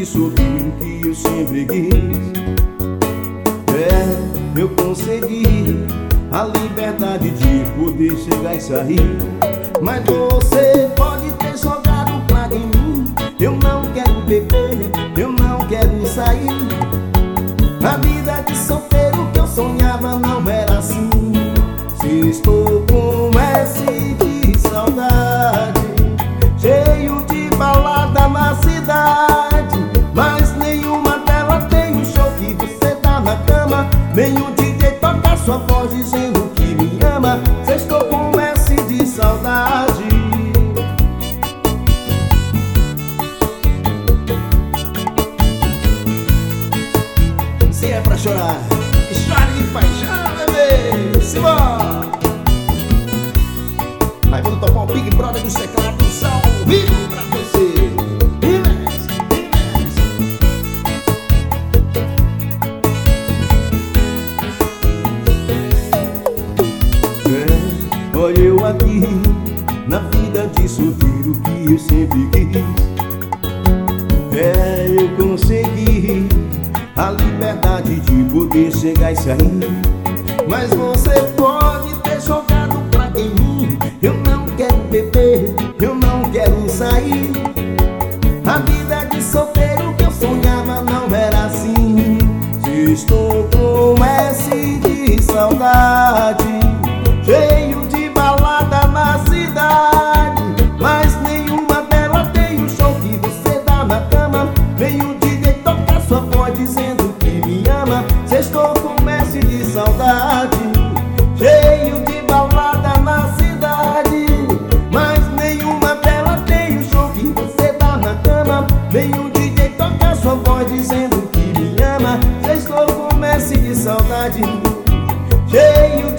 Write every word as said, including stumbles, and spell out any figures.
de solteiro que eu sempre quis. É, eu consegui a liberdade de poder chegar e sair. Mas você pode ter jogado praga em mim. Eu não quero beber, eu não quero sair. A vida de solteiro que eu sonhava não era assim. Se estou com S de saudade, cheio de balada na cidade, mas nenhuma delas tem o show que você dá na cama. Nem o D J toca sua voz dizendo que me ama. Se estou com S de saudade. Se é pra chorar, chore de paixão, bebê. Simbora! Vai quando topar o Big Brother do Secreto, são vivo pra você. Rimes, rimes. É, olha eu aqui, na vida de solteiro que eu sempre quis. É, eu consegui a liberdade de poder chegar e sair. Mas você pode ter jogado praga em mim. Eu não quero beber, eu não quero sair. A vida de solteiro que eu sonhava não era assim. Se estou com S de saudade, cheio de balada na cidade, mas nenhuma delas tem o show que você dá na cama. Nem o D J toca sua voz dizendo que me ama. Se estou com S de saudade, cheio de balada na cidade, mas nenhuma delas tem o show que você dá na cama. Nem o D J toca sua voz dizendo que me ama. Se estou com S de saudade, cheio